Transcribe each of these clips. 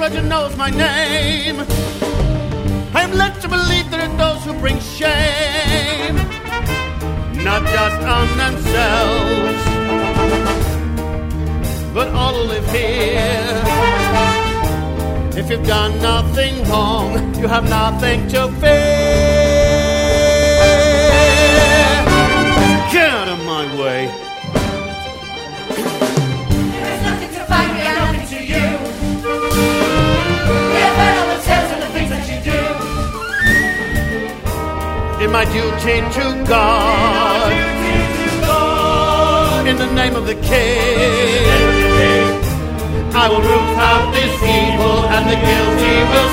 treasure knows my name. I am led to believe there are those who bring shame, not just on themselves, but all who live here. If you've done nothing wrong, you have nothing to fear. Get out of my way. There's nothing to fight me and nothing to you. We have heard all the tales and the things that you do. In my duty to God, in the name of the King, I will root out this evil and the guilty will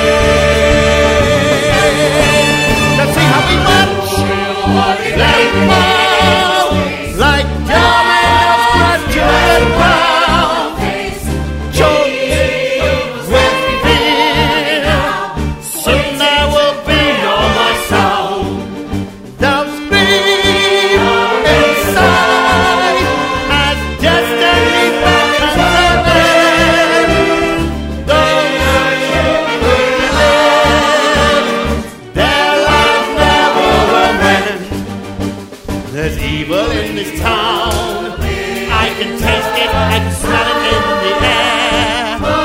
swing. Let's see how we march. Like fall, like dominoes graduate round, choked with fear. Soon I will be on my sound. Thou scream inside as destiny beckons again. Those who live, their lives never will end. There's evil in this town. I can taste it, I can smell it in the air.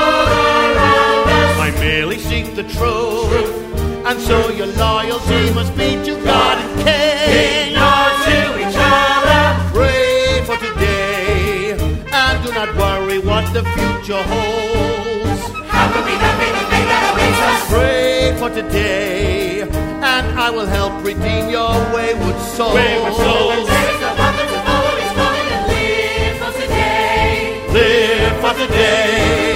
I merely seek the truth, and so your loyalty must be to God and King. Or to each other. Pray for today, and do not worry what the future holds. How can we not be the thing that awaits us? Pray for today, and I will help redeem your wayward souls. There is no bottom to follow, it's falling and live for today. Live for today.